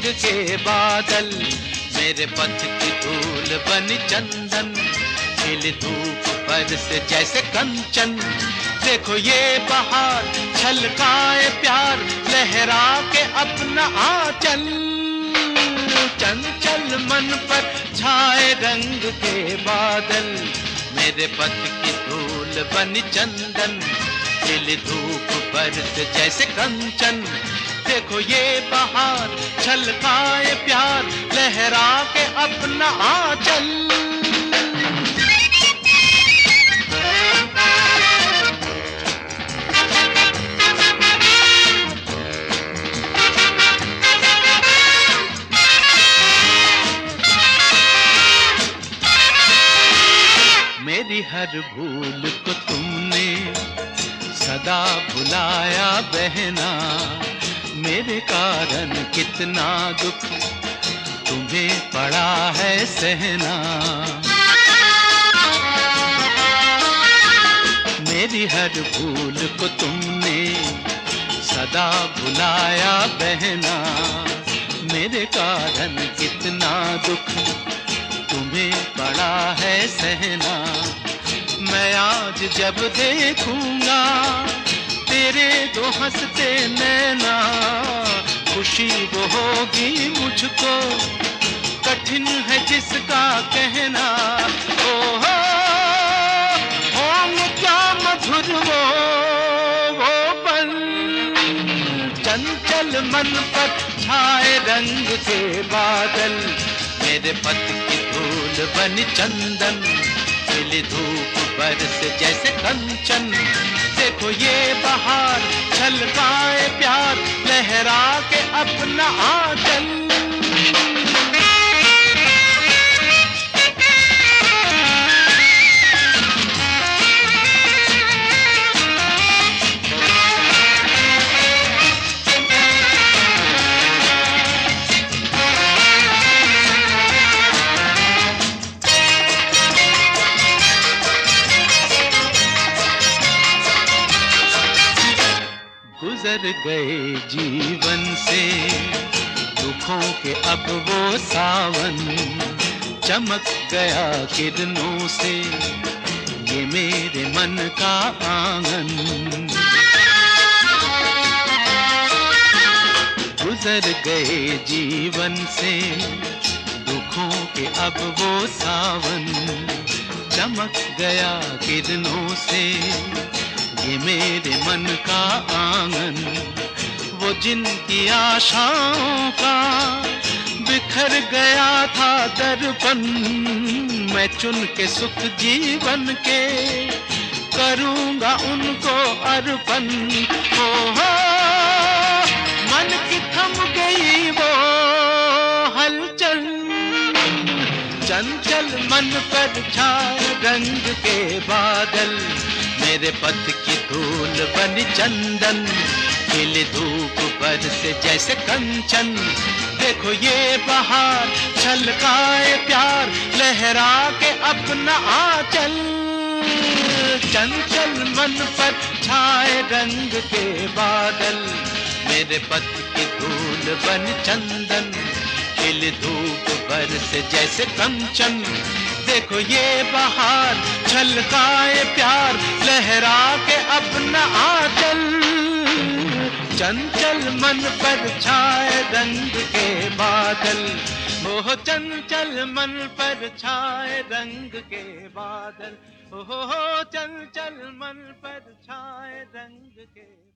रंग के बादल, मेरे पथ की धूल बनी चंदन, खिली धूप पर से जैसे कंचन। देखो ये बहार छलकाए प्यार, लहरा के अपना आंचल। चंचल मन पर छाए रंग के बादल, मेरे पथ की धूल बनी चंदन, खिली धूप पर से जैसे कंचन। देखो ये बहार छलकाए प्यार, लहरा के अपना आंचल। मेरी हर भूल को तुमने सदा भुलाया बहना, मेरे कारण कितना दुख तुम्हें पड़ा है सहना। मेरी हर भूल को तुमने सदा भुलाया बहना, मेरे कारण कितना दुख तुम्हें पड़ा है सहना। मैं आज जब देखूंगा तेरे दो हंसते नैना, खुशी वो होगी मुझको, कठिन है जिसका कहना। ओ होंगे क्या मधुर वो पल, चंचल मन पर छाए रंग के बादल, मेरे पथ की धूल बनी चंदन, खिली धूप बरस जैसे कंचन। देखो ये बहार छलकाए प्यार, लहरा के अपना आंचल। गुजर गए जीवन से दुखों के अब वो सावन, चमक गया किरणों से ये मेरे मन का आंगन। गुजर गए जीवन से दुखों के अब वो सावन, चमक गया किरणों से ये मेरे मन का आंगन। वो जिनकी आशाओं का बिखर गया था दर्पण, मैं चुन के सुख जीवन के करूंगा उनको अर्पण। हो मन की थम गई वो हलचल, चंचल मन पर छाए रंग के बादल, मेरे पथ की धूल बनी चंदन, खिली धूप पर से जैसे कंचन। देखो ये बहार छलकाए प्यार, लहरा के अपना आंचल। चंचल मन पर छाए रंग के बादल, मेरे पथ की धूल बनी चंदन, खिली धूप पर से जैसे कंचन। देखो ये बहार छलकाए प्यार, लहरा के अपना आंचल। चंचल मन पर छाए रंग के बादल, ओह चंचल मन पर छाए रंग के बादल, ओह चंचल मन पर छाए रंग के